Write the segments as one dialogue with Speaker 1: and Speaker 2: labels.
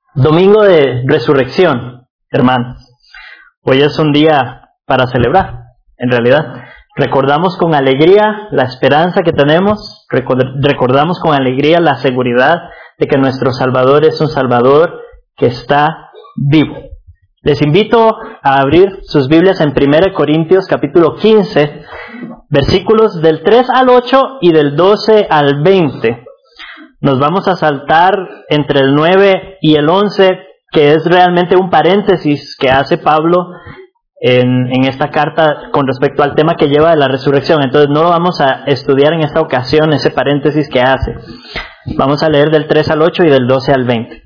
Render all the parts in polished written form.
Speaker 1: Domingo de Resurrección, hermanos. Hoy es un día para celebrar, en realidad. Recordamos con alegría la esperanza que tenemos, recordamos con alegría la seguridad de que nuestro Salvador es un Salvador que está vivo. Les invito a abrir sus Biblias en 1 Corintios capítulo 15, versículos del 3 al 8 y del 12 al 20. Nos vamos a saltar entre el 9 y el 11, que es realmente un paréntesis que hace Pablo en esta carta con respecto al tema que lleva de la resurrección. Entonces no lo vamos a estudiar en esta ocasión, ese paréntesis que hace. Vamos a leer del 3 al 8 y del 12 al 20.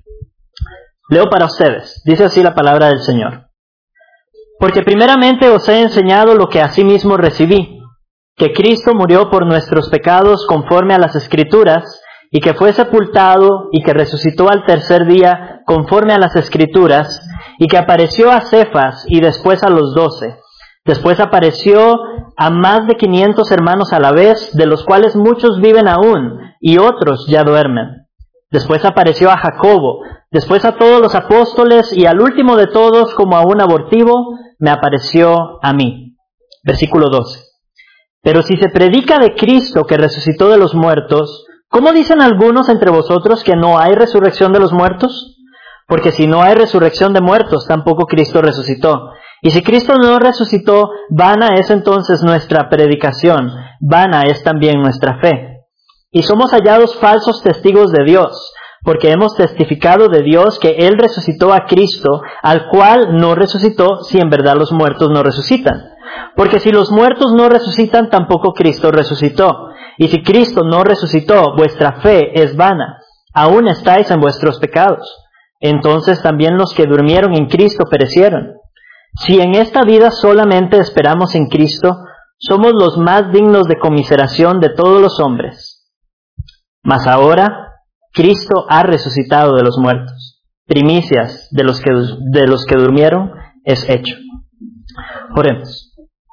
Speaker 1: Leo para ustedes. Dice así la palabra del Señor. Porque primeramente os he enseñado lo que asimismo recibí, que Cristo murió por nuestros pecados conforme a las Escrituras, y que fue sepultado y que resucitó al tercer día conforme a las Escrituras, y que apareció a Cefas y después a los 12. Después apareció a más de 500 hermanos a la vez, de los cuales muchos viven aún y otros ya duermen. Después apareció a Jacobo, después a todos los apóstoles y al último de todos, como a un abortivo, me apareció a mí. Versículo 12. Pero si se predica de Cristo que resucitó de los muertos, ¿cómo dicen algunos entre vosotros que no hay resurrección de los muertos? Porque si no hay resurrección de muertos, tampoco Cristo resucitó. Y si Cristo no resucitó, vana es entonces nuestra predicación, vana es también nuestra fe. Y somos hallados falsos testigos de Dios, porque hemos testificado de Dios que Él resucitó a Cristo, al cual no resucitó si en verdad los muertos no resucitan. Porque si los muertos no resucitan, tampoco Cristo resucitó. Y si Cristo no resucitó, vuestra fe es vana, aún estáis en vuestros pecados. Entonces también los que durmieron en Cristo perecieron. Si en esta vida solamente esperamos en Cristo, somos los más dignos de conmiseración de todos los hombres. Mas ahora, Cristo ha resucitado de los muertos. Primicias de los que durmieron es hecho. Oremos.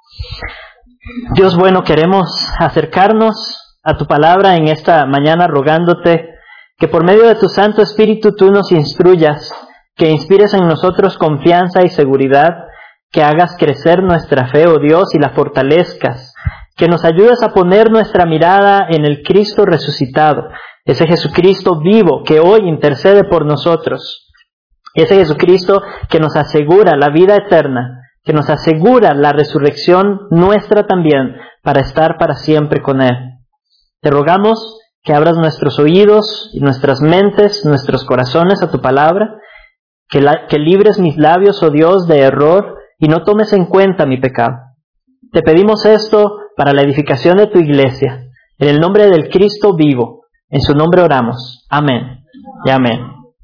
Speaker 1: Dios bueno, queremos acercarnos a tu palabra en esta mañana rogándote que por medio de tu Santo Espíritu tú nos instruyas, que inspires en nosotros confianza y seguridad, que hagas crecer nuestra fe, oh Dios, y la fortalezcas, que nos ayudes a poner nuestra mirada en el Cristo resucitado, ese Jesucristo vivo que hoy intercede por nosotros, ese Jesucristo que nos asegura la vida eterna, que nos asegura la resurrección nuestra también, para estar para siempre con Él. Te rogamos que abras nuestros oídos y nuestras mentes, nuestros corazones a tu palabra, que libres mis labios, oh Dios, de error y no tomes en cuenta mi pecado. Te pedimos esto para la edificación de tu iglesia, en el nombre del Cristo vivo. En su nombre oramos. Amén y amén.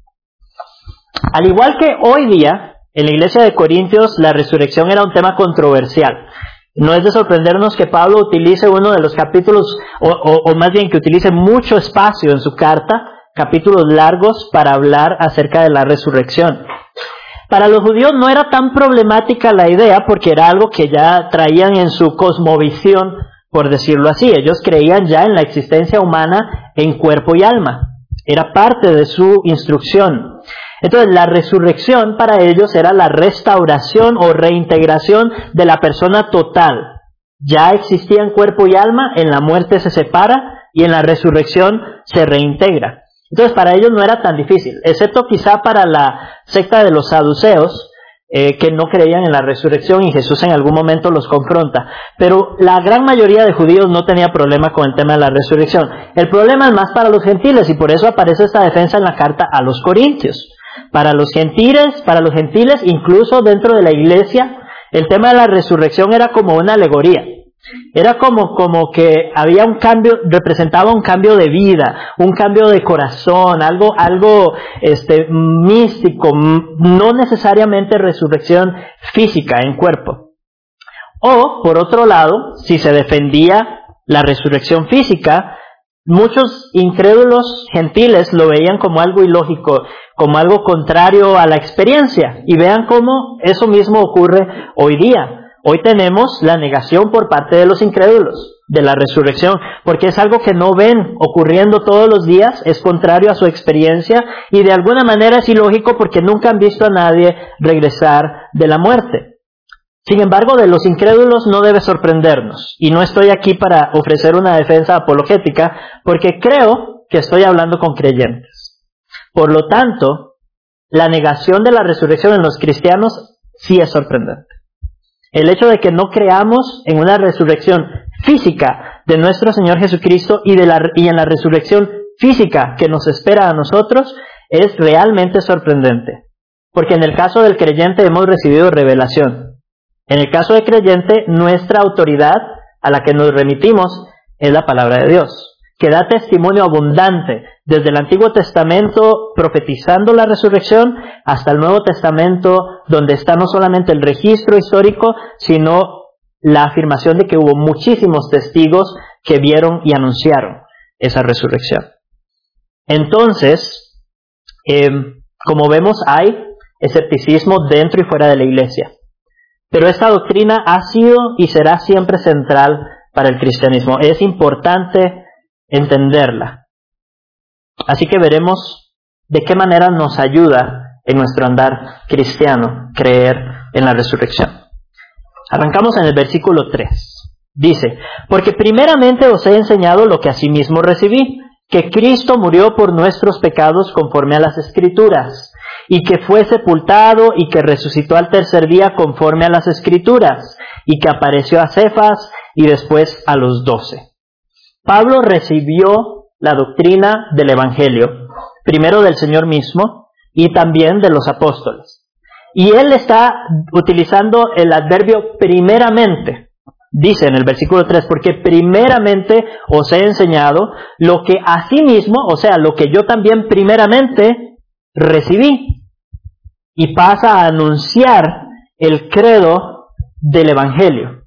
Speaker 1: Al igual que hoy día, en la iglesia de Corintios, la resurrección era un tema controversial. No es de sorprendernos que Pablo utilice uno de los capítulos, o más bien que utilice mucho espacio en su carta, capítulos largos, para hablar acerca de la resurrección. Para los judíos no era tan problemática la idea, porque era algo que ya traían en su cosmovisión, por decirlo así. Ellos creían ya en la existencia humana en cuerpo y alma. Era parte de su instrucción. Entonces, la resurrección para ellos era la restauración o reintegración de la persona total. Ya existían cuerpo y alma, en la muerte se separa y en la resurrección se reintegra. Entonces, para ellos no era tan difícil, excepto quizá para la secta de los saduceos, que no creían en la resurrección y Jesús en algún momento los confronta. Pero la gran mayoría de judíos no tenía problema con el tema de la resurrección. El problema es más para los gentiles y por eso aparece esta defensa en la carta a los Corintios. Para los gentiles, incluso dentro de la iglesia, el tema de la resurrección era como una alegoría. Era como que había un cambio, representaba un cambio de vida, un cambio de corazón, algo místico, no necesariamente resurrección física en cuerpo. O, por otro lado, si se defendía la resurrección física, muchos incrédulos gentiles lo veían como algo ilógico, como algo contrario a la experiencia. Y vean cómo eso mismo ocurre hoy día. Hoy tenemos la negación por parte de los incrédulos. de la resurrección, porque es algo que no ven ocurriendo todos los días, es contrario a su experiencia y de alguna manera es ilógico porque nunca han visto a nadie regresar de la muerte. Sin embargo, de los incrédulos no debe sorprendernos, y no estoy aquí para ofrecer una defensa apologética, porque creo que estoy hablando con creyentes. Por lo tanto, la negación de la resurrección en los cristianos sí es sorprendente. El hecho de que no creamos en una resurrección física de nuestro Señor Jesucristo y en la resurrección física que nos espera a nosotros es realmente sorprendente. Porque en el caso del creyente hemos recibido revelación. En el caso del creyente, nuestra autoridad a la que nos remitimos es la palabra de Dios, que da testimonio abundante desde el Antiguo Testamento profetizando la resurrección hasta el Nuevo Testamento, donde está no solamente el registro histórico, sino la afirmación de que hubo muchísimos testigos que vieron y anunciaron esa resurrección. Entonces, como vemos, hay escepticismo dentro y fuera de la iglesia. Pero esta doctrina ha sido y será siempre central para el cristianismo. Es importante entenderla. Así que veremos de qué manera nos ayuda en nuestro andar cristiano creer en la resurrección. Arrancamos en el versículo 3. Dice: porque primeramente os he enseñado lo que asimismo recibí, que Cristo murió por nuestros pecados conforme a las Escrituras, y que fue sepultado y que resucitó al tercer día conforme a las Escrituras, y que apareció a Cefas y después a los 12. Pablo recibió la doctrina del Evangelio, primero del Señor mismo y también de los apóstoles. Y él está utilizando el adverbio primeramente. Dice en el versículo 3, porque primeramente os he enseñado lo que asimismo, o sea, lo que yo también primeramente recibí. Y pasa a anunciar el credo del Evangelio.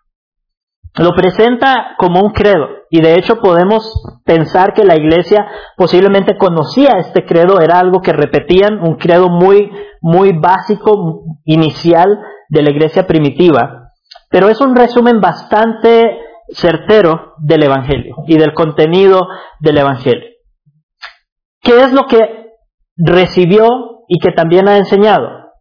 Speaker 1: Lo presenta como un credo, y de hecho podemos pensar que la iglesia posiblemente conocía este credo, era algo que repetían, un credo muy básico, inicial de la iglesia primitiva, pero es un resumen bastante certero del Evangelio y del contenido del Evangelio. ¿Qué es lo que recibió y que también ha enseñado?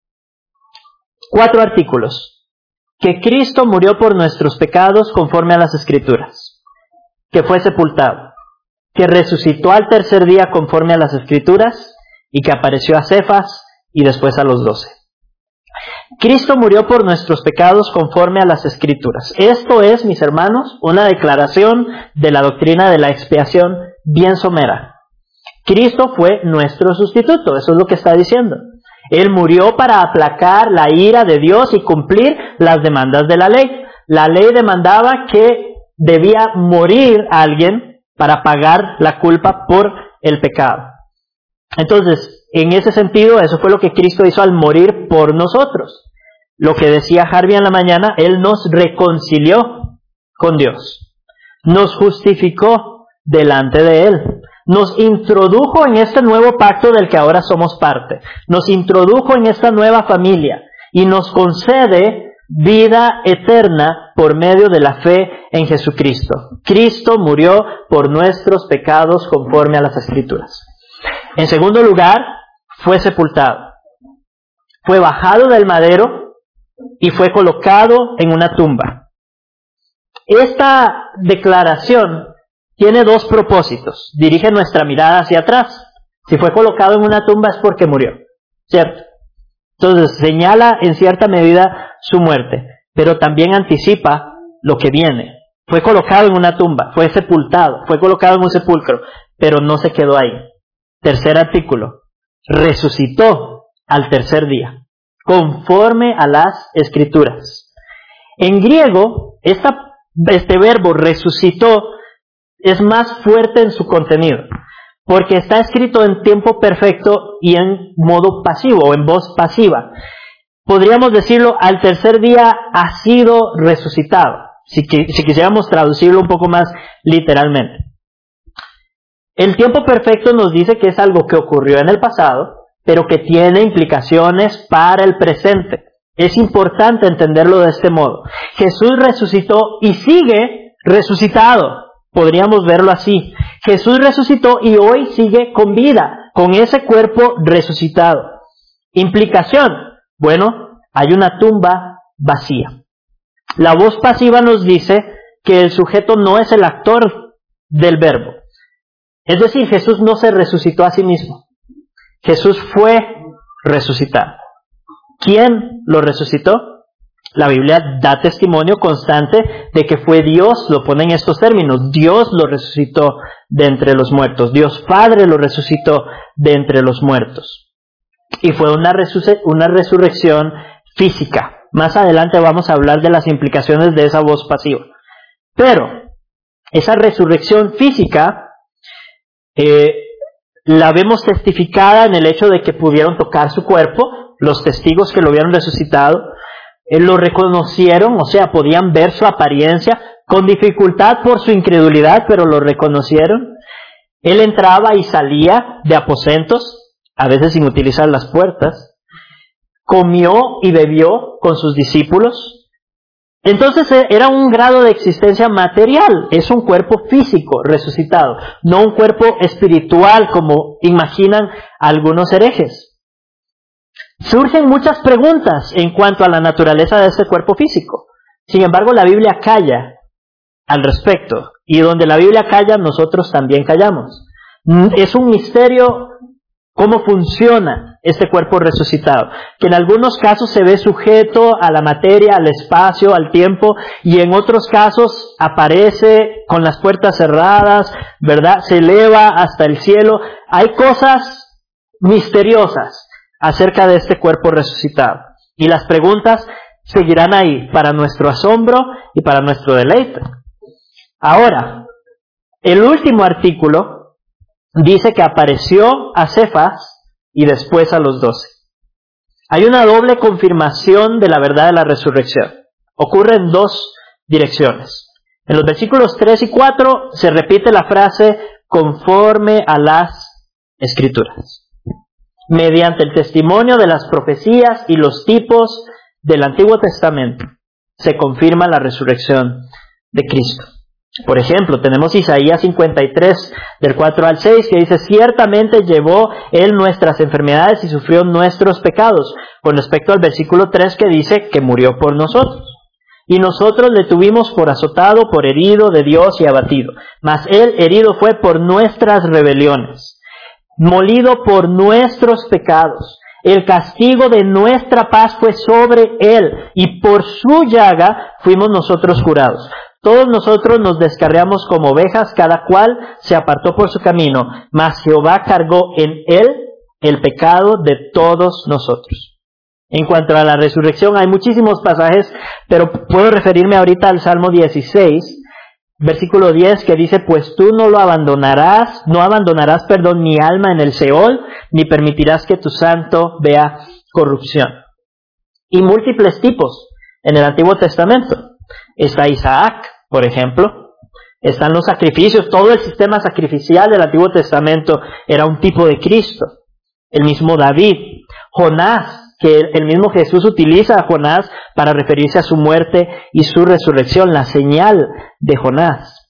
Speaker 1: 4 artículos. Que Cristo murió por nuestros pecados conforme a las Escrituras, que fue sepultado, que resucitó al tercer día conforme a las Escrituras y que apareció a Cefas y después a los 12. Cristo murió por nuestros pecados conforme a las Escrituras. Esto es, mis hermanos, una declaración de la doctrina de la expiación bien somera. Cristo fue nuestro sustituto, eso es lo que está diciendo. Él murió para aplacar la ira de Dios y cumplir las demandas de la ley. La ley demandaba que debía morir alguien para pagar la culpa por el pecado. Entonces, en ese sentido, eso fue lo que Cristo hizo al morir por nosotros. Lo que decía Harvey en la mañana, Él nos reconcilió con Dios. Nos justificó delante de Él. Nos introdujo en este nuevo pacto del que ahora somos parte. Nos introdujo en esta nueva familia y nos concede vida eterna por medio de la fe en Jesucristo. Cristo murió por nuestros pecados conforme a las Escrituras. En segundo lugar, fue sepultado. Fue bajado del madero y fue colocado en una tumba. Esta declaración tiene 2 propósitos. Dirige nuestra mirada hacia atrás. Si fue colocado en una tumba es porque murió, ¿cierto? Entonces señala en cierta medida su muerte, pero también anticipa lo que viene. Fue colocado en una tumba, fue sepultado, fue colocado en un sepulcro, pero no se quedó ahí. Tercer artículo, resucitó al tercer día, conforme a las Escrituras. En griego, este verbo resucitó es más fuerte en su contenido, porque está escrito en tiempo perfecto y en modo pasivo, o en voz pasiva. Podríamos decirlo, al tercer día ha sido resucitado, si quisiéramos traducirlo un poco más literalmente. El tiempo perfecto nos dice que es algo que ocurrió en el pasado, pero que tiene implicaciones para el presente. Es importante entenderlo de este modo. Jesús resucitó y sigue resucitado. Podríamos verlo así. Jesús resucitó y hoy sigue con vida, con ese cuerpo resucitado. Implicación. Bueno, hay una tumba vacía. La voz pasiva nos dice que el sujeto no es el actor del verbo. Es decir, Jesús no se resucitó a sí mismo. Jesús fue resucitado. ¿Quién lo resucitó? La Biblia da testimonio constante de que fue Dios, lo pone en estos términos. Dios lo resucitó de entre los muertos. Dios Padre lo resucitó de entre los muertos. Y fue una resurrección física. Más adelante vamos a hablar de las implicaciones de esa voz pasiva. Pero esa resurrección física la vemos testificada en el hecho de que pudieron tocar su cuerpo. Los testigos que lo vieron resucitado lo reconocieron, o sea, podían ver su apariencia con dificultad por su incredulidad, pero lo reconocieron. Él entraba y salía de aposentos, a veces sin utilizar las puertas. Comió y bebió con sus discípulos. Entonces era un grado de existencia material, es un cuerpo físico resucitado, no un cuerpo espiritual como imaginan algunos herejes. Surgen muchas preguntas en cuanto a la naturaleza de ese cuerpo físico. Sin embargo, la Biblia calla al respecto. Y donde la Biblia calla, nosotros también callamos. Es un misterio cómo funciona este cuerpo resucitado, que en algunos casos se ve sujeto a la materia, al espacio, al tiempo, y en otros casos aparece con las puertas cerradas, ¿verdad? Se eleva hasta el cielo. Hay cosas misteriosas acerca de este cuerpo resucitado. Y las preguntas seguirán ahí para nuestro asombro y para nuestro deleite. Ahora, el último artículo dice que apareció a Cefas y después a los 12. Hay una doble confirmación de la verdad de la resurrección. Ocurre en dos direcciones. En los versículos 3 y 4 se repite la frase conforme a las Escrituras. Mediante el testimonio de las profecías y los tipos del Antiguo Testamento, se confirma la resurrección de Cristo. Por ejemplo, tenemos Isaías 53, del 4 al 6, que dice, ciertamente llevó Él nuestras enfermedades y sufrió nuestros pecados, con respecto al versículo 3 que dice que murió por nosotros. Y nosotros le tuvimos por azotado, por herido de Dios y abatido. Mas Él herido fue por nuestras rebeliones, molido por nuestros pecados. El castigo de nuestra paz fue sobre Él, y por su llaga fuimos nosotros curados. Todos nosotros nos descarriamos como ovejas, cada cual se apartó por su camino, mas Jehová cargó en Él el pecado de todos nosotros. En cuanto a la resurrección, hay muchísimos pasajes, pero puedo referirme ahorita al Salmo 16, versículo 10, que dice, pues tú no abandonarás mi alma en el Seol, ni permitirás que tu santo vea corrupción. Y múltiples tipos en el Antiguo Testamento. Está Isaac, por ejemplo. Están los sacrificios. Todo el sistema sacrificial del Antiguo Testamento era un tipo de Cristo. El mismo David. Jonás, que el mismo Jesús utiliza a Jonás para referirse a su muerte y su resurrección, la señal de Jonás.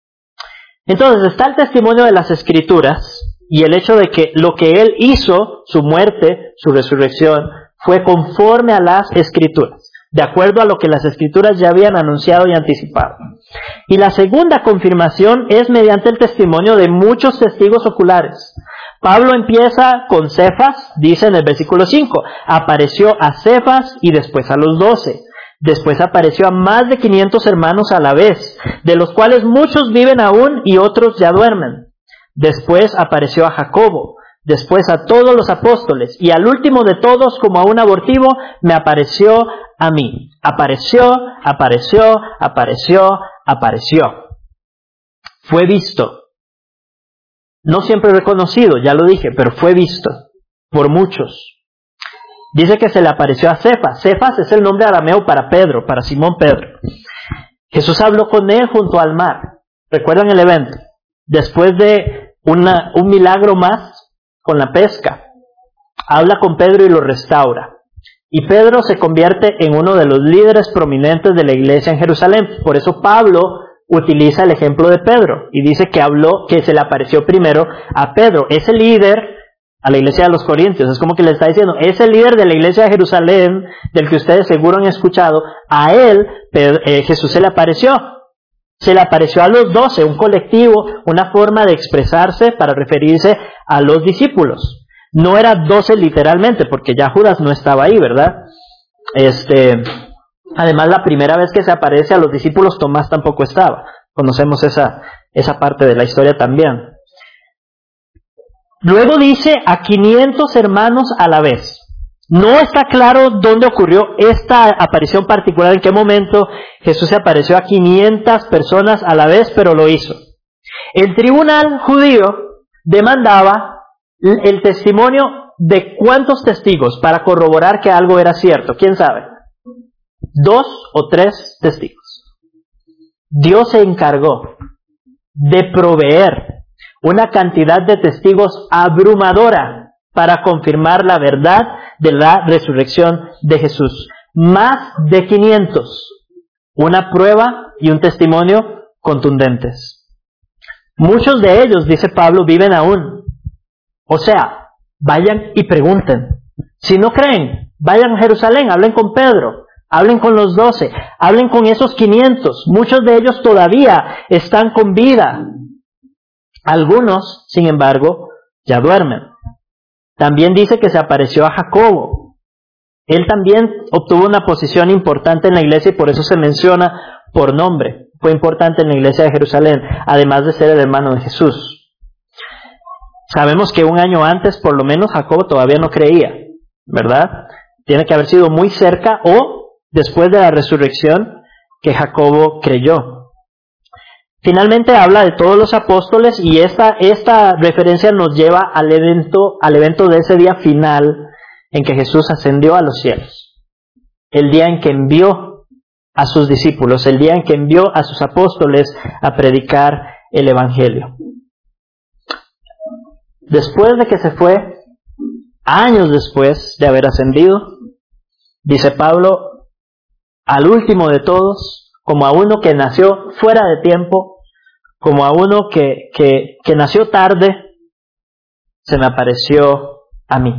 Speaker 1: Entonces está el testimonio de las Escrituras y el hecho de que lo que Él hizo, su muerte, su resurrección, fue conforme a las Escrituras, de acuerdo a lo que las Escrituras ya habían anunciado y anticipado. Y la segunda confirmación es mediante el testimonio de muchos testigos oculares. Pablo empieza con Cefas, dice en el versículo 5, apareció a Cefas y después a los 12. Después apareció a más de 500 hermanos a la vez, de los cuales muchos viven aún y otros ya duermen. Después apareció a Jacobo, después a todos los apóstoles, y al último de todos, como a un abortivo, me apareció a mí. Apareció. Fue visto. No siempre reconocido, ya lo dije, pero fue visto por muchos. Dice que se le apareció a Cefas. Cefas es el nombre arameo para Pedro, para Simón Pedro. Jesús habló con él junto al mar. ¿Recuerdan el evento? Después de un milagro más con la pesca, habla con Pedro y lo restaura. Y Pedro se convierte en uno de los líderes prominentes de la iglesia en Jerusalén. Por eso Pablo utiliza el ejemplo de Pedro y dice que se le apareció primero a Pedro. Ese líder a la iglesia de los Corintios, es como que le está diciendo, ese líder de la iglesia de Jerusalén, del que ustedes seguro han escuchado, a él Jesús se le apareció. Se le apareció a los 12, un colectivo, una forma de expresarse para referirse a los discípulos. No era 12 literalmente, porque ya Judas no estaba ahí, ¿verdad? Además, la primera vez que se aparece a los discípulos, Tomás tampoco estaba. Conocemos esa parte de la historia también. Luego dice a 500 hermanos a la vez. No está claro dónde ocurrió esta aparición particular, en qué momento Jesús se apareció a 500 personas a la vez, pero lo hizo. El tribunal judío demandaba el testimonio de cuántos testigos para corroborar que algo era cierto. ¿Quién sabe? 2 o 3 testigos. Dios se encargó de proveer una cantidad de testigos abrumadora para confirmar la verdad de la resurrección de Jesús. Más de 500. Una prueba y un testimonio contundentes. Muchos de ellos, dice Pablo, viven aún. O sea, vayan y pregunten. Si no creen, vayan a Jerusalén, hablen con Pedro, hablen con los 12, hablen con esos 500. Muchos de ellos todavía están con vida. Algunos, sin embargo, ya duermen. También dice que se apareció a Jacobo. Él también obtuvo una posición importante en la iglesia y por eso se menciona por nombre. Fue importante en la iglesia de Jerusalén, además de ser el hermano de Jesús. Sabemos que un año antes, por lo menos, Jacobo todavía no creía, ¿verdad? Tiene que haber sido muy cerca o después de la resurrección que Jacobo creyó. Finalmente habla de todos los apóstoles y esta referencia nos lleva al evento de ese día final en que Jesús ascendió a los cielos. El día en que envió a sus discípulos, el día en que envió a sus apóstoles a predicar el Evangelio. Después de que se fue, años después de haber ascendido, dice Pablo, al último de todos, como a uno que nació fuera de tiempo, como a uno que nació tarde, se me apareció a mí.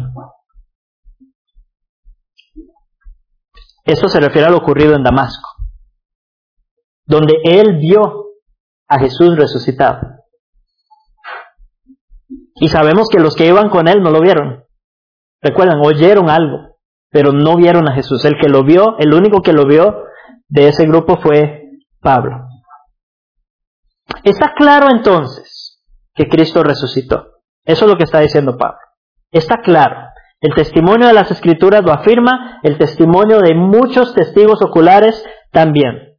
Speaker 1: Esto se refiere a lo ocurrido en Damasco, donde él vio a Jesús resucitado. Y sabemos que los que iban con él no lo vieron. Recuerdan, oyeron algo, pero no vieron a Jesús. El que lo vio, el único que lo vio de ese grupo fue Pablo. Está claro entonces que Cristo resucitó. Eso es lo que está diciendo Pablo. Está claro. El testimonio de las Escrituras lo afirma, el testimonio de muchos testigos oculares también.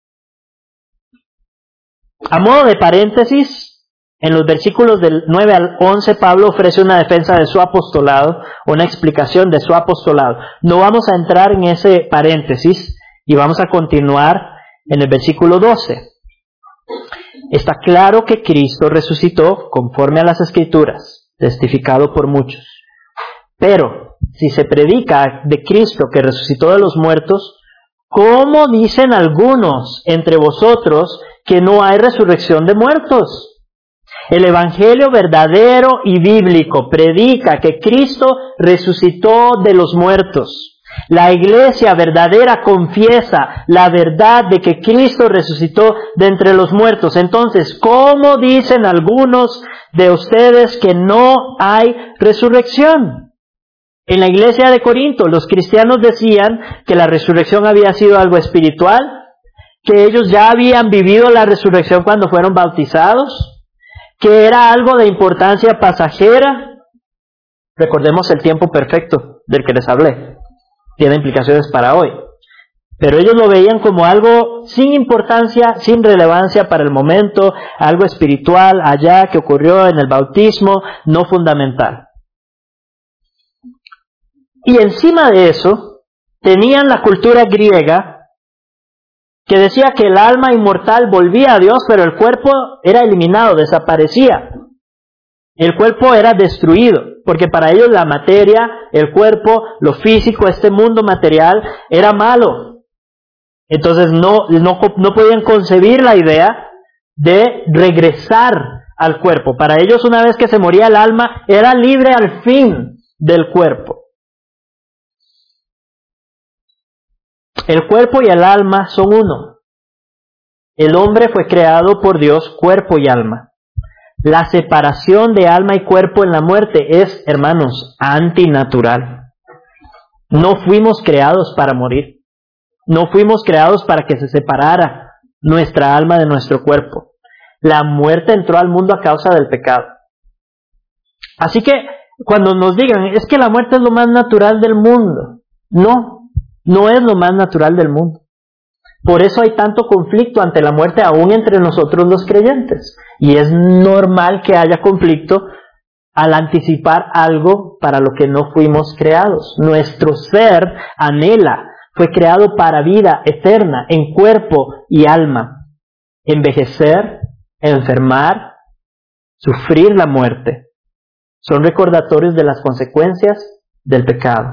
Speaker 1: A modo de paréntesis, en los versículos del 9 al 11, Pablo ofrece una defensa de su apostolado, una explicación de su apostolado. No vamos a entrar en ese paréntesis y vamos a continuar en el versículo 12. Está claro que Cristo resucitó conforme a las Escrituras, testificado por muchos. Pero, si se predica de Cristo que resucitó de los muertos, ¿cómo dicen algunos entre vosotros que no hay resurrección de muertos? El Evangelio verdadero y bíblico predica que Cristo resucitó de los muertos. La iglesia verdadera confiesa la verdad de que Cristo resucitó de entre los muertos. Entonces, ¿cómo dicen algunos de ustedes que no hay resurrección? En la iglesia de Corinto, los cristianos decían que la resurrección había sido algo espiritual, que ellos ya habían vivido la resurrección cuando fueron bautizados, que era algo de importancia pasajera. Recordemos el tiempo perfecto del que les hablé. Tiene implicaciones para hoy. Pero ellos lo veían como algo sin importancia, sin relevancia para el momento, algo espiritual allá que ocurrió en el bautismo, no fundamental. Y encima de eso, tenían la cultura griega que decía que el alma inmortal volvía a Dios, pero el cuerpo era eliminado, desaparecía. El cuerpo era destruido, porque para ellos la materia, el cuerpo, lo físico, este mundo material, era malo. Entonces no podían concebir la idea de regresar al cuerpo. Para ellos, una vez que se moría el alma, era libre al fin del cuerpo. El cuerpo y el alma son uno. El hombre fue creado por Dios, cuerpo y alma. La separación de alma y cuerpo en la muerte es, hermanos, antinatural. No fuimos creados para morir. No fuimos creados para que se separara nuestra alma de nuestro cuerpo. La muerte entró al mundo a causa del pecado. Así que cuando nos digan, es que la muerte es lo más natural del mundo. No es lo más natural del mundo. Por eso hay tanto conflicto ante la muerte aún entre nosotros los creyentes. Y es normal que haya conflicto al anticipar algo para lo que no fuimos creados. Nuestro ser anhela, fue creado para vida eterna en cuerpo y alma. Envejecer, enfermar, sufrir la muerte son recordatorios de las consecuencias del pecado.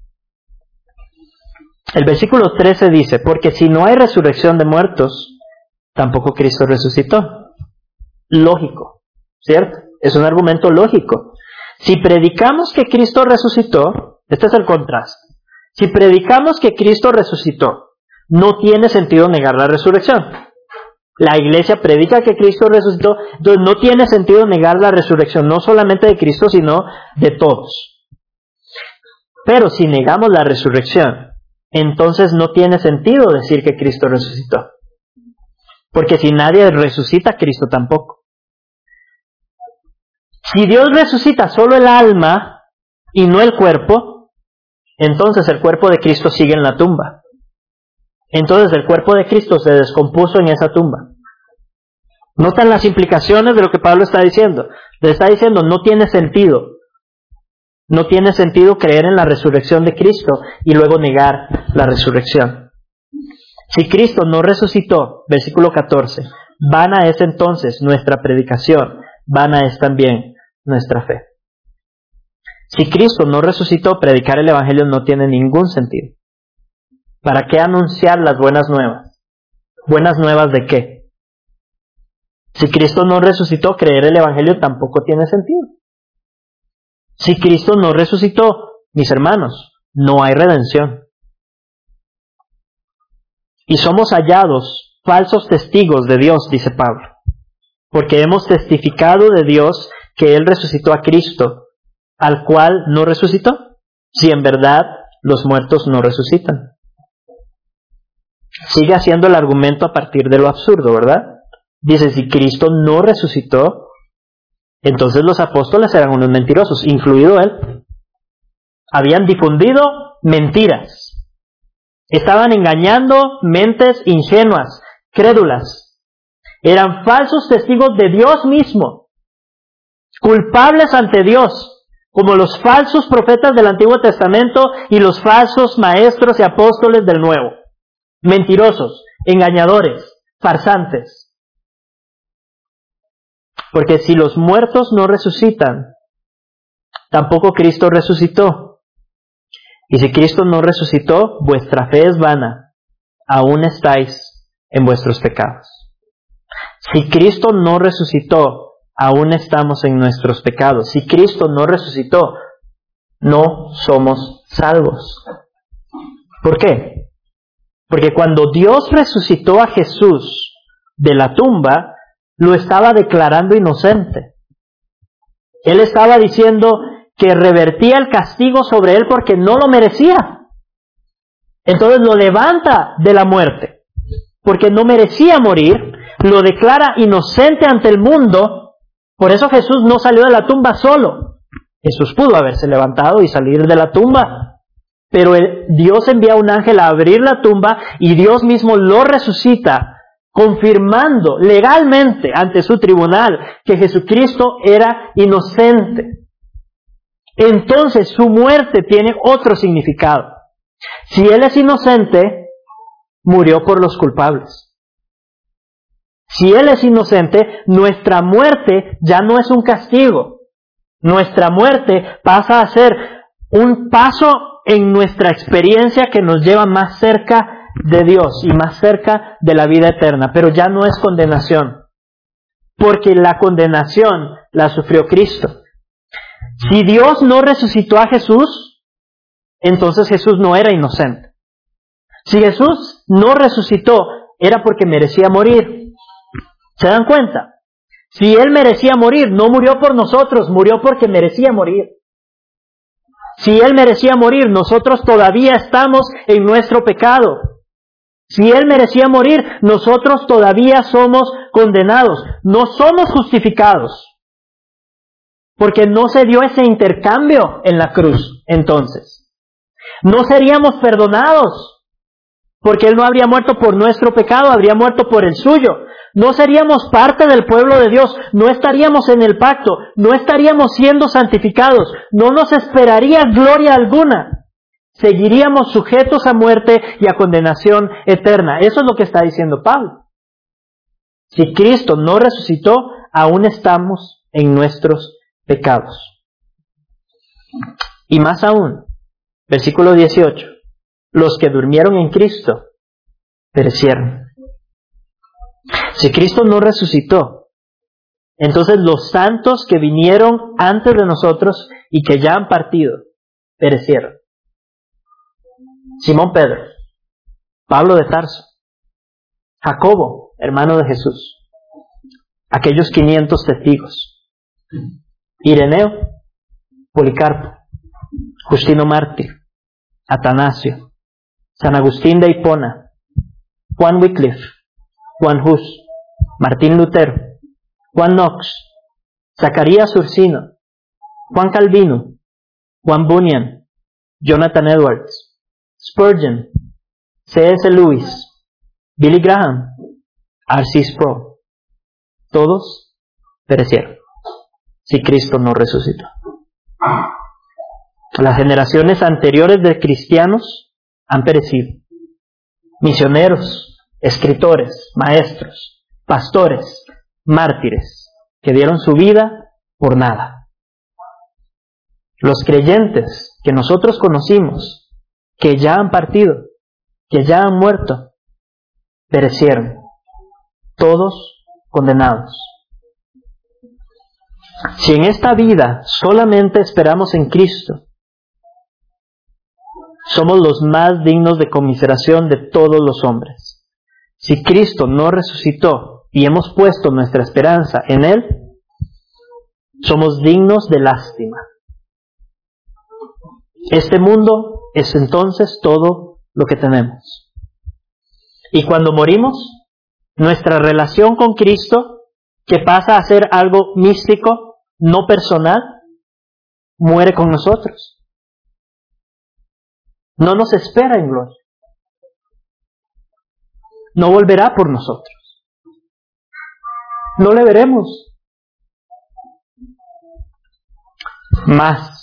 Speaker 1: El versículo 13 dice, porque si no hay resurrección de muertos, tampoco Cristo resucitó. Lógico, ¿cierto? Es un argumento lógico. Si predicamos que Cristo resucitó, este es el contraste. Si predicamos que Cristo resucitó, no tiene sentido negar la resurrección. La iglesia predica que Cristo resucitó, entonces no tiene sentido negar la resurrección, no solamente de Cristo, sino de todos. Pero si negamos la resurrección, entonces no tiene sentido decir que Cristo resucitó. Porque si nadie resucita, Cristo tampoco. Si Dios resucita solo el alma y no el cuerpo, entonces el cuerpo de Cristo sigue en la tumba. Entonces el cuerpo de Cristo se descompuso en esa tumba. ¿Notan las implicaciones de lo que Pablo está diciendo? Le está diciendo, no tiene sentido. No tiene sentido creer en la resurrección de Cristo y luego negar la resurrección. Si Cristo no resucitó, versículo 14, vana es entonces nuestra predicación, vana es también nuestra fe. Si Cristo no resucitó, predicar el Evangelio no tiene ningún sentido. ¿Para qué anunciar las buenas nuevas? ¿Buenas nuevas de qué? Si Cristo no resucitó, creer el Evangelio tampoco tiene sentido. Si Cristo no resucitó, mis hermanos, no hay redención. Y somos hallados falsos testigos de Dios, dice Pablo, porque hemos testificado de Dios que Él resucitó a Cristo, al cual no resucitó, si en verdad los muertos no resucitan. Sigue haciendo el argumento a partir de lo absurdo, ¿verdad? Dice, si Cristo no resucitó, entonces los apóstoles eran unos mentirosos, incluido Él. Habían difundido mentiras. Estaban engañando mentes ingenuas, crédulas. Eran falsos testigos de Dios mismo, culpables ante Dios, como los falsos profetas del Antiguo Testamento y los falsos maestros y apóstoles del Nuevo. Mentirosos, engañadores, farsantes. Porque si los muertos no resucitan, tampoco Cristo resucitó. Y si Cristo no resucitó, vuestra fe es vana, aún estáis en vuestros pecados. Si Cristo no resucitó, aún estamos en nuestros pecados. Si Cristo no resucitó, no somos salvos. ¿Por qué? Porque cuando Dios resucitó a Jesús de la tumba, lo estaba declarando inocente. Él estaba diciendo que revertía el castigo sobre él porque no lo merecía. Entonces lo levanta de la muerte, porque no merecía morir, lo declara inocente ante el mundo. Por eso Jesús no salió de la tumba solo. Jesús pudo haberse levantado y salir de la tumba, pero Dios envía a un ángel a abrir la tumba y Dios mismo lo resucita, confirmando legalmente ante su tribunal que Jesucristo era inocente. Entonces su muerte tiene otro significado. Si Él es inocente, murió por los culpables. Si Él es inocente, nuestra muerte ya no es un castigo. Nuestra muerte pasa a ser un paso en nuestra experiencia que nos lleva más cerca de Dios y más cerca de la vida eterna, pero ya no es condenación, porque la condenación la sufrió Cristo. Si Dios no resucitó a Jesús, entonces Jesús no era inocente. Si Jesús no resucitó, era porque merecía morir. ¿Se dan cuenta? Si Él merecía morir, no murió por nosotros, murió porque merecía morir. Si Él merecía morir, nosotros todavía estamos en nuestro pecado. Si Él merecía morir, nosotros todavía somos condenados. No somos justificados, porque no se dio ese intercambio en la cruz. Entonces, no seríamos perdonados, porque Él no habría muerto por nuestro pecado, habría muerto por el suyo. No seríamos parte del pueblo de Dios, no estaríamos en el pacto, no estaríamos siendo santificados, no nos esperaría gloria alguna. Seguiríamos sujetos a muerte y a condenación eterna. Eso es lo que está diciendo Pablo. Si Cristo no resucitó, aún estamos en nuestros pecados. Y más aún, versículo 18, los que durmieron en Cristo perecieron. Si Cristo no resucitó, entonces los santos que vinieron antes de nosotros y que ya han partido, perecieron. Simón Pedro, Pablo de Tarso, Jacobo, hermano de Jesús, aquellos 500 testigos, Ireneo, Policarpo, Justino Mártir, Atanasio, San Agustín de Hipona, Juan Wycliffe, Juan Hus, Martín Lutero, Juan Knox, Zacarías Ursino, Juan Calvino, Juan Bunyan, Jonathan Edwards, Spurgeon, C.S. Lewis, Billy Graham, R.C. Sproul, todos perecieron si Cristo no resucitó. Las generaciones anteriores de cristianos han perecido. Misioneros, escritores, maestros, pastores, mártires, que dieron su vida por nada. Los creyentes que nosotros conocimos, que ya han partido, que ya han muerto, perecieron, todos condenados. Si en esta vida solamente esperamos en Cristo, somos los más dignos de conmiseración de todos los hombres. Si Cristo no resucitó y hemos puesto nuestra esperanza en Él, somos dignos de lástima. Este mundo es entonces todo lo que tenemos. Y cuando morimos, nuestra relación con Cristo, que pasa a ser algo místico, no personal, muere con nosotros. No nos espera en gloria. No volverá por nosotros. No le veremos. Más.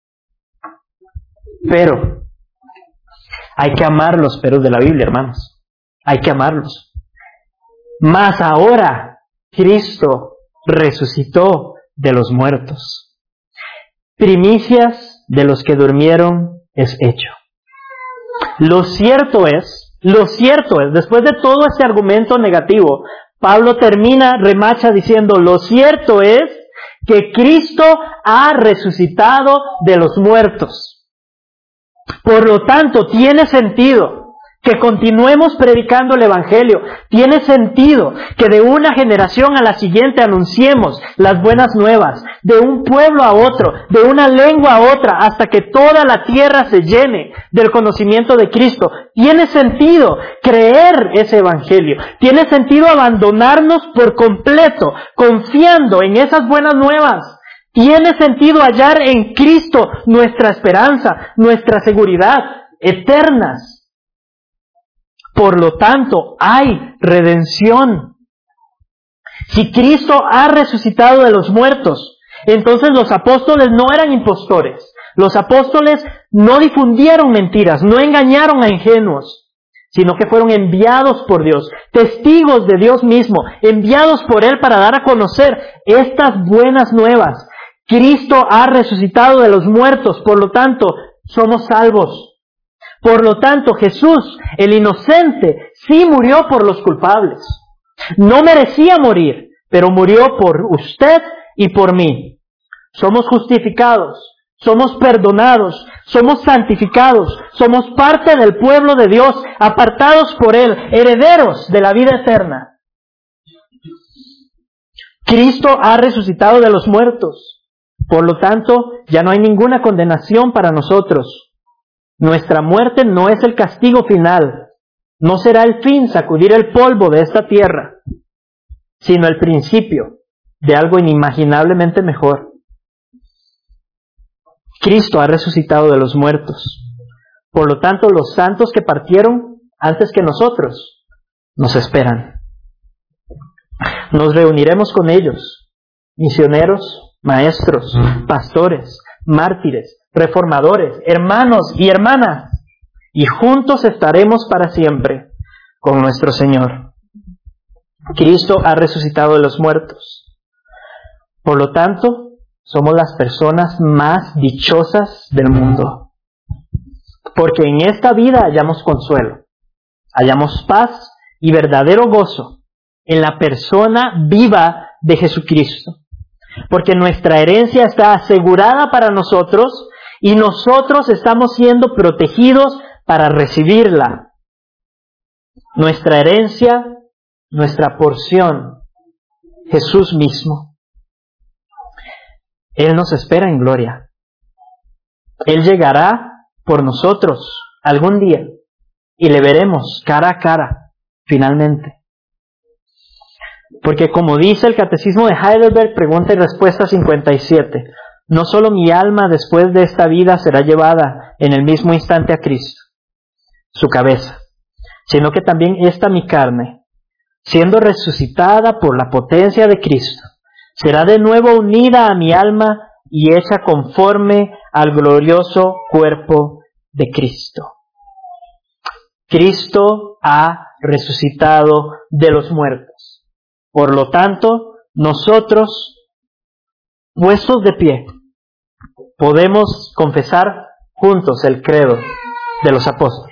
Speaker 1: Pero hay que amar los peros de la Biblia, hermanos. Hay que amarlos. Mas ahora Cristo resucitó de los muertos. Primicias de los que durmieron es hecho. Lo cierto es, después de todo este argumento negativo, Pablo remacha diciendo, lo cierto es que Cristo ha resucitado de los muertos. Por lo tanto, tiene sentido que continuemos predicando el Evangelio. Tiene sentido que de una generación a la siguiente anunciemos las buenas nuevas, de un pueblo a otro, de una lengua a otra, hasta que toda la tierra se llene del conocimiento de Cristo. Tiene sentido creer ese Evangelio. Tiene sentido abandonarnos por completo, confiando en esas buenas nuevas. Tiene sentido hallar en Cristo nuestra esperanza, nuestra seguridad eternas. Por lo tanto, hay redención. Si Cristo ha resucitado de los muertos, entonces los apóstoles no eran impostores. Los apóstoles no difundieron mentiras, no engañaron a ingenuos, sino que fueron enviados por Dios, testigos de Dios mismo, enviados por Él para dar a conocer estas buenas nuevas. Cristo ha resucitado de los muertos, por lo tanto, somos salvos. Por lo tanto, Jesús, el inocente, sí murió por los culpables. No merecía morir, pero murió por usted y por mí. Somos justificados, somos perdonados, somos santificados, somos parte del pueblo de Dios, apartados por Él, herederos de la vida eterna. Cristo ha resucitado de los muertos. Por lo tanto, ya no hay ninguna condenación para nosotros. Nuestra muerte no es el castigo final. No será el fin sacudir el polvo de esta tierra, sino el principio de algo inimaginablemente mejor. Cristo ha resucitado de los muertos. Por lo tanto, los santos que partieron antes que nosotros nos esperan. Nos reuniremos con ellos, misioneros, maestros, pastores, mártires, reformadores, hermanos y hermanas, y juntos estaremos para siempre con nuestro Señor. Cristo ha resucitado de los muertos. Por lo tanto, somos las personas más dichosas del mundo, porque en esta vida hallamos consuelo, hallamos paz y verdadero gozo en la persona viva de Jesucristo, porque nuestra herencia está asegurada para nosotros y nosotros estamos siendo protegidos para recibirla. Nuestra herencia, nuestra porción, Jesús mismo. Él nos espera en gloria. Él llegará por nosotros algún día y le veremos cara a cara, finalmente. Porque como dice el Catecismo de Heidelberg, pregunta y respuesta 57, no solo mi alma después de esta vida será llevada en el mismo instante a Cristo, su cabeza, sino que también esta mi carne, siendo resucitada por la potencia de Cristo, será de nuevo unida a mi alma y hecha conforme al glorioso cuerpo de Cristo. Cristo ha resucitado de los muertos. Por lo tanto, nosotros, puestos de pie, podemos confesar juntos el credo de los apóstoles.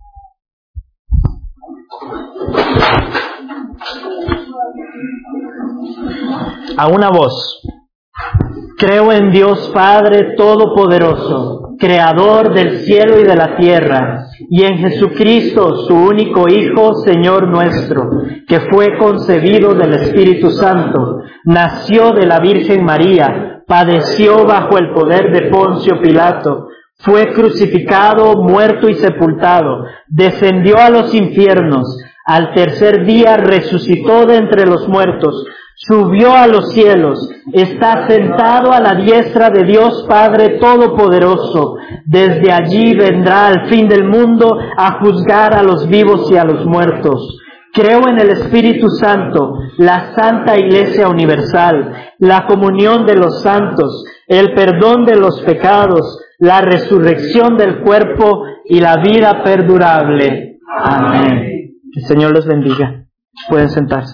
Speaker 1: A una voz. Creo en Dios Padre Todopoderoso, Creador del cielo y de la tierra, y en Jesucristo, su único Hijo, Señor nuestro, que fue concebido del Espíritu Santo, nació de la Virgen María, padeció bajo el poder de Poncio Pilato, fue crucificado, muerto y sepultado, descendió a los infiernos, al tercer día resucitó de entre los muertos, subió a los cielos, está sentado a la diestra de Dios Padre Todopoderoso. Desde allí vendrá al fin del mundo a juzgar a los vivos y a los muertos. Creo en el Espíritu Santo, la Santa Iglesia Universal, la comunión de los santos, el perdón de los pecados, la resurrección del cuerpo y la vida perdurable. Amén. Que el Señor los bendiga. Pueden sentarse.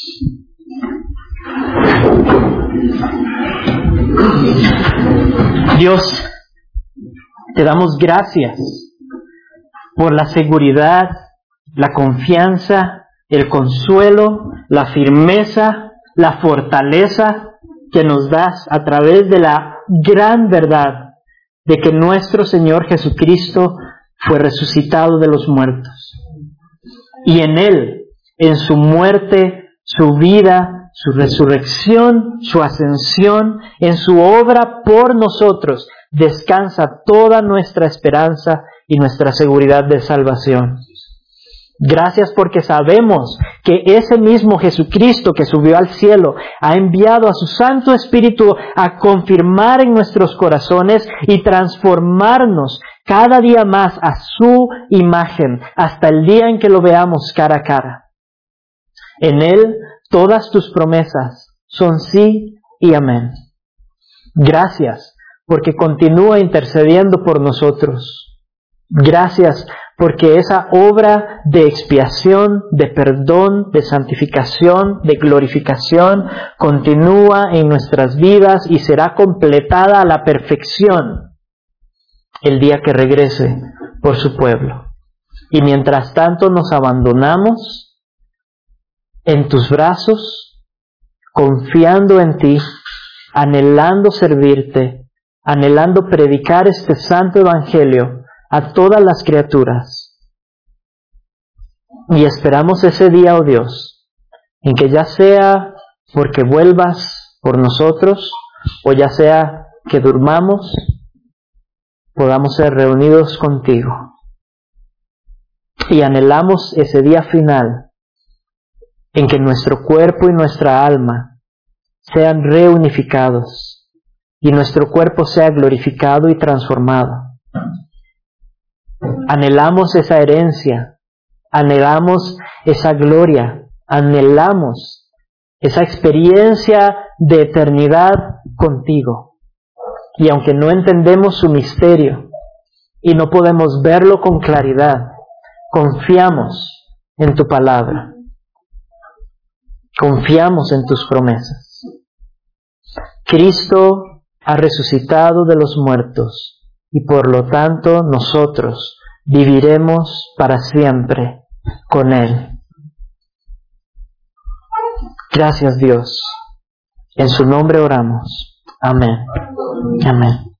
Speaker 1: Dios, te damos gracias por la seguridad, la confianza, el consuelo, la firmeza, la fortaleza que nos das a través de la gran verdad de que nuestro Señor Jesucristo fue resucitado de los muertos. Y en Él, en su muerte, su vida, su resurrección, su ascensión, en su obra por nosotros, descansa toda nuestra esperanza y nuestra seguridad de salvación. Gracias porque sabemos que ese mismo Jesucristo que subió al cielo ha enviado a su Santo Espíritu a confirmar en nuestros corazones y transformarnos cada día más a su imagen hasta el día en que lo veamos cara a cara. En Él todas tus promesas son sí y amén. Gracias porque continúa intercediendo por nosotros. Gracias porque esa obra de expiación, de perdón, de santificación, de glorificación continúa en nuestras vidas y será completada a la perfección el día que regrese por su pueblo. Y mientras tanto nos abandonamos en tus brazos, confiando en ti, anhelando servirte, anhelando predicar este santo evangelio a todas las criaturas. Y esperamos ese día, oh Dios, en que ya sea porque vuelvas por nosotros, o ya sea que durmamos, podamos ser reunidos contigo. Y anhelamos ese día final en que nuestro cuerpo y nuestra alma sean reunificados y nuestro cuerpo sea glorificado y transformado. Anhelamos esa herencia, anhelamos esa gloria, anhelamos esa experiencia de eternidad contigo. Y aunque no entendemos su misterio y no podemos verlo con claridad, confiamos en tu palabra. Confiamos en tus promesas. Cristo ha resucitado de los muertos y por lo tanto nosotros viviremos para siempre con Él. Gracias, Dios. En su nombre oramos. Amén. Amén.